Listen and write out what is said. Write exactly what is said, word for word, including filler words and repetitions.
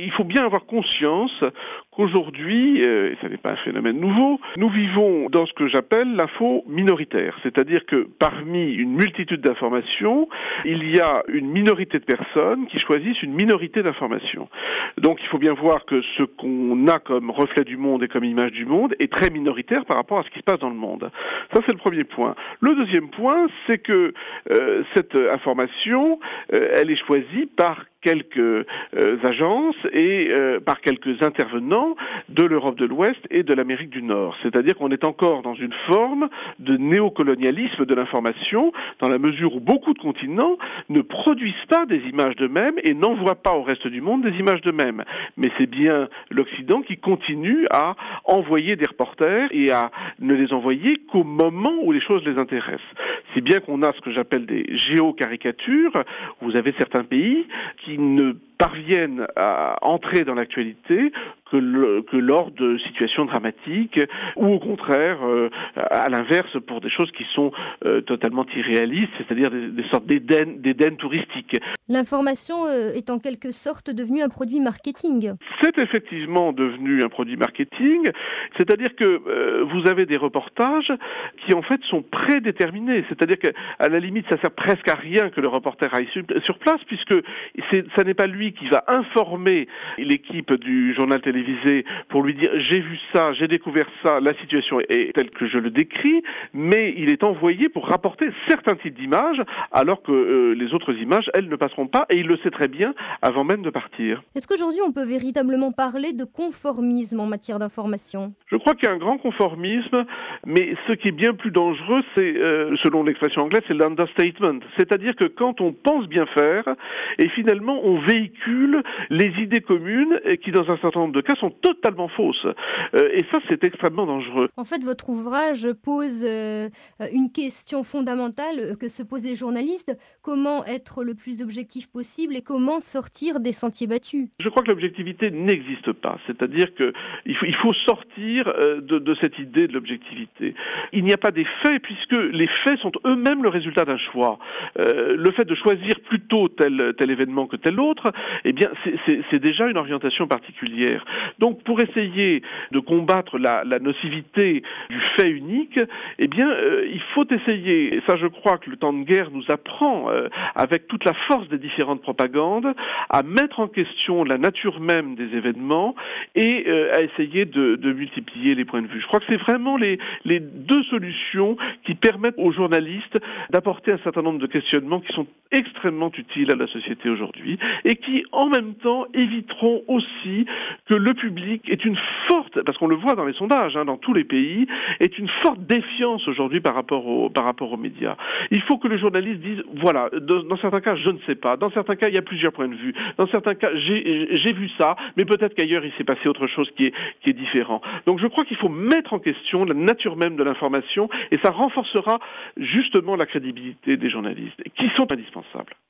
il faut bien avoir conscience qu'aujourd'hui, euh, et ça n'est pas un phénomène nouveau, nous vivons dans ce que j'appelle l'info minoritaire. C'est-à-dire que parmi une multitude d'informations, il y a une minorité de personnes qui choisissent une minorité d'informations. Donc il faut bien voir que ce qu'on a comme reflet du monde et comme image du monde est très minoritaire par rapport à ce qui se passe dans le monde. Ça, c'est le premier point. Le deuxième point, c'est que euh, cette information, euh, elle est choisie par quelques euh, agences et euh, par quelques intervenants de l'Europe de l'Ouest et de l'Amérique du Nord. C'est-à-dire qu'on est encore dans une forme de néocolonialisme de l'information, dans la mesure où beaucoup de continents ne produisent pas des images d'eux-mêmes et n'envoient pas au reste du monde des images d'eux-mêmes. Mais c'est bien l'Occident qui continue à envoyer des reporters et à ne les envoyer qu'au moment où les choses les intéressent. Si bien qu'on a ce que j'appelle des géocaricatures, vous avez certains pays qui ne parviennent à entrer dans l'actualité que, le, que lors de situations dramatiques ou au contraire, euh, à l'inverse, pour des choses qui sont euh, totalement irréalistes, c'est-à-dire des, des sortes d'éden, d'éden touristiques. L'information euh, est en quelque sorte devenue un produit marketing. C'est effectivement devenu un produit marketing, c'est-à-dire que euh, vous avez des reportages qui en fait sont prédéterminés, c'est-à-dire qu'à la limite ça sert presque à rien que le reporter aille sur, sur place puisque c'est, ça n'est pas lui qui va informer l'équipe du journal télévisé pour lui dire j'ai vu ça, j'ai découvert ça, la situation est telle que je le décris, mais il est envoyé pour rapporter certains types d'images alors que euh, les autres images, elles ne passeront pas et il le sait très bien avant même de partir. Est-ce qu'aujourd'hui on peut véritablement parler de conformisme en matière d'information ? Je crois qu'il y a un grand conformisme, mais ce qui est bien plus dangereux, c'est, euh, selon l'expression anglaise, c'est l'understatement. C'est-à-dire que quand on pense bien faire, et finalement on véhicule les idées communes qui, dans un certain nombre de cas, sont totalement fausses. Euh, et ça, c'est extrêmement dangereux. En fait, votre ouvrage pose euh, une question fondamentale que se posent les journalistes. Comment être le plus objectif possible et comment sortir des sentiers battus ? Je crois que l'objectivité n'existe pas. C'est-à-dire qu'il faut, il faut sortir euh, de, de cette idée de l'objectivité. Il n'y a pas des faits puisque les faits sont eux-mêmes le résultat d'un choix. Euh, le fait de choisir plutôt tel, tel événement que tel autre, eh bien, c'est, c'est, c'est déjà une orientation particulière. Donc, pour essayer de combattre la, la nocivité du fait unique, eh bien, euh, il faut essayer, et ça je crois que le temps de guerre nous apprend, euh, avec toute la force des différentes propagandes, à mettre en question la nature même des événements et euh, à essayer de, de multiplier les points de vue. Je crois que c'est vraiment les, les deux solutions qui permettent aux journalistes d'apporter un certain nombre de questionnements qui sont extrêmement utiles à la société aujourd'hui et qui, en même temps, éviteront aussi que le public ait une forte, parce qu'on le voit dans les sondages, hein, dans tous les pays, est une forte défiance aujourd'hui par rapport aux, par rapport aux médias. Il faut que le journaliste dise, voilà, dans, dans certains cas, je ne sais pas, dans certains cas, il y a plusieurs points de vue, dans certains cas, j'ai, j'ai vu ça, mais peut-être qu'ailleurs, il s'est passé autre chose qui est, qui est différent. Donc je crois qu'il faut mettre en question la nature même de l'information et ça renforcera justement la crédibilité des journalistes, qui sont indispensables.